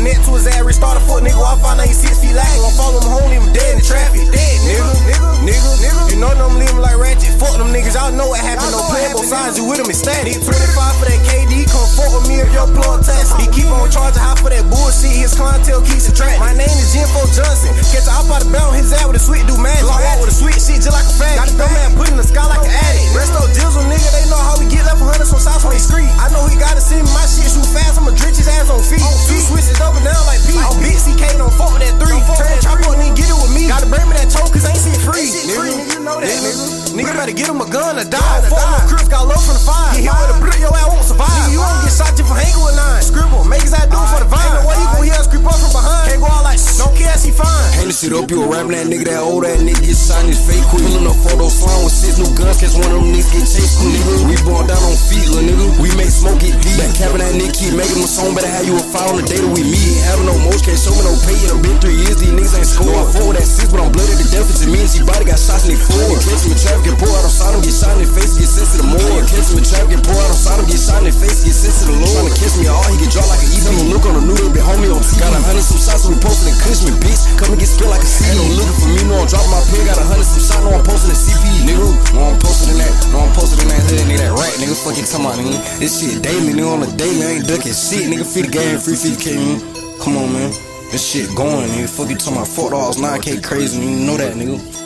net to his ass, restart a foot nigga off, I know he 6 feet lag. Gon' follow him home, leave him dead in the traffic. Dead, nigga. You know them leave him like ratchet. Fuck them niggas, y'all know what happened. No playing both sides, you with him, it's static. 25 for that KD, come fuck with me if your plug test. He keep on charging high for that bullshit, his clientele keeps attracting. My name is Jimbo Johnson. Catch a op out of bound, his ass with a sweet do magic. I walk with a sweet shit just like a fag. Got a dumb man put in the sky like an addict. Resto Dizzle, nigga, they know how we get left 100 on South on street. I know he gotta see me, my shit shoot fast, I'ma drench his ass on feet. Two switches up and down like Pete. Oh, bitch, CK don't fuck with that 3. Turn chop up and then get it with me. Gotta bring me that toe, cause ain't shit free. Nigga, you know that, nigga. Nigga better get him a gun or die. Fuck no Crips, got love from the 5. Get hit with a brick, your ass won't survive. Nigga, you won't get shot just for hanging with 9. Scribble, make his ass do it for the vine. Ain't no way you gon' hear us creep up from behind. Can't go out like don't care, she fine. Hang the shit up, you a rapping that nigga, that old ass nigga get shot in his face quick. Pulling up photos, slime with 6 new guns, catch one of them niggas get chased, nigga. We born down on feet, little nigga. We make smoke get deep. That cabin that nigga keep making my song, better have you a file on the day that we meet. Ain't having no motion, can't show me no pay. It done been 3 years, these niggas ain't scored. No, I fought with that 6, but I'm blooded to death. It's me and she body got shots in they 4. Catch him in traffic, get pulled out on side, get shot in their face, get sent to the morgue. Catch him in traffic, get pulled out on side, get shot in their face, get sent to the Lord. Tryna kiss me all, he get dropped like an EP. Tell him look on the new, they be homie on TV. Got 100 some shots, so we posting in Cushman, bitch. Come and get spilled like a CD. Ain't no looking for me, no I'm dropping my pen. Got 100 some shots, no I'm posting in CP, nigga. No I'm posted in that, hood, nigga, that rat, nigga. Fucking talking about, nigga. This shit daily, nigga, on the daily, I ain't ducking shit, nigga. Feed the game, free 50K, nigga. Come on, man. This shit going, nigga. Fuck you talking about $4, 9K crazy, nigga. You know that, nigga.